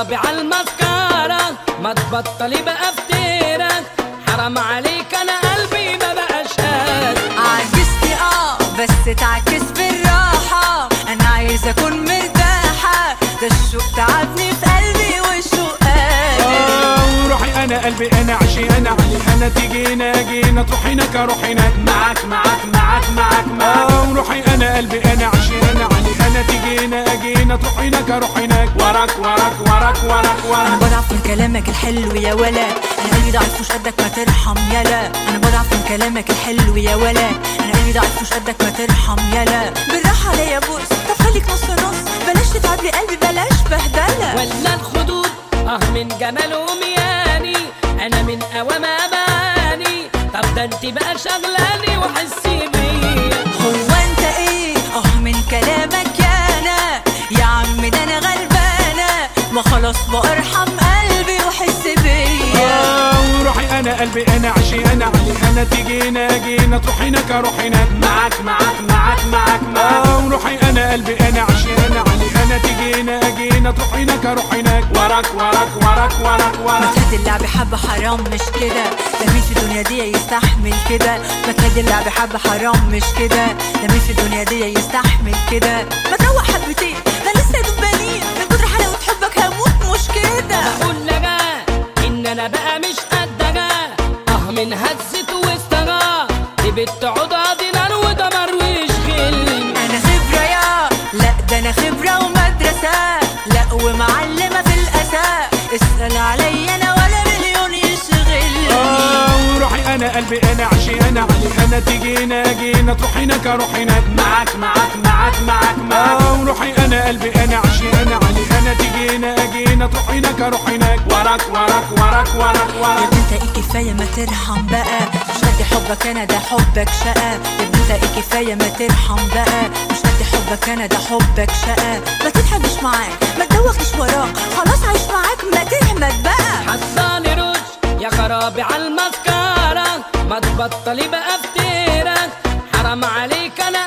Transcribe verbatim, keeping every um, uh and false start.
خرابي عالمسكرة، ما تبطلي بقى فتيرك، حرام عليك انا قلبي ما بقاش قادر. عجزتي اه بس تعكس بالراحة، انا عايزة اكون مرتاحة، ده الشوق تعبني في قلبي والشوق قادر. اه وروحي انا قلبي انا عشي انا علي انا، تيجينا جينا تروحي هناك اروح هناك معاك معاك معاك معاك معاك. اه وروحي انا قلبي انا عشي انا علي انا، تيجينا جينا تروحي هناك اروح هناك وراك وراك وراك وراك وراك. انا بضعف من كلامك الحلو يا ولا، انا قلبي ضعيف مش قدك ما ترحم يالا. انا بضعف من كلامك الحلو يا ولا، انا قلبي ضعيف مش قدك ما ترحم يالا. بالراحة عليا يا بوس، طب خليك نص نص، بلاش تتعب لي قلبي بلاش بهدلة. ولا الخدود اه من جمال ومياني، انا من قوام اماني، طب ده انت بقى شغلاني وحسي بيا. هو انت ايه اه من كلامك يانا يا عم، ده انا غلبانة، ما خلاص بقى ارحم قلبي وحس بيا. اه وروحي انا قلبي انا عشي انا علي انا، تيجينا جينا تروحي هناك اروح هناك معاك معاك معاك معاك معاك. اه وروحي انا قلبي انا عشي انا علي انا، تيجينا جينا تروحي هناك اروح هناك وراك وراك وراك وراك وراك. ما تهدي اللعب حبة حرام مش كده، ده مين في الدنيا دي يستحمل كده؟ ما تهدي اللعب حبة حرام مش كده، ده مين في الدنيا دي يستحمل كده؟ ما تروح حبتين ده لسه دبانين، من كتر حلاوة حبك هموت مش كده. بقول لك ان انا بقى مش قدك، اه من هزت واستغى دي بنت عضادي نار ودمر ويشغلني. انا خبرة يا لا، ده انا خبرة ومدرسة، لا ومعلمة في الاساء، اسأل عليا انا ولا مليون يشغلني. اه وروحي انا قلبي انا عشي انا علي انا، تيجينا جينا تروحي هناك اروح هناك معاك معاك معاك معاك معاك. اه وروحي انا قلبي انا عشي انا علي انا، تيجينا جينا تروحي هناك اروح هناك وراك وراك وراك وراك وراك. يا ابني انت ايه كفاية ما ترحم بقى، مش قد حبك انا ده حبك شقة. يا ابني انت ايه كفاية ما ترحم بقى، مش قد حبك انا ده حبك شقة. ما تتحدش معاك ما تدوخش وراك، خلاص عايش معاك ما تهمت بقى. حطاني روج يا خرابي عالمسكرة، ما تبطلي بقى فتيرك، حرام عليك انا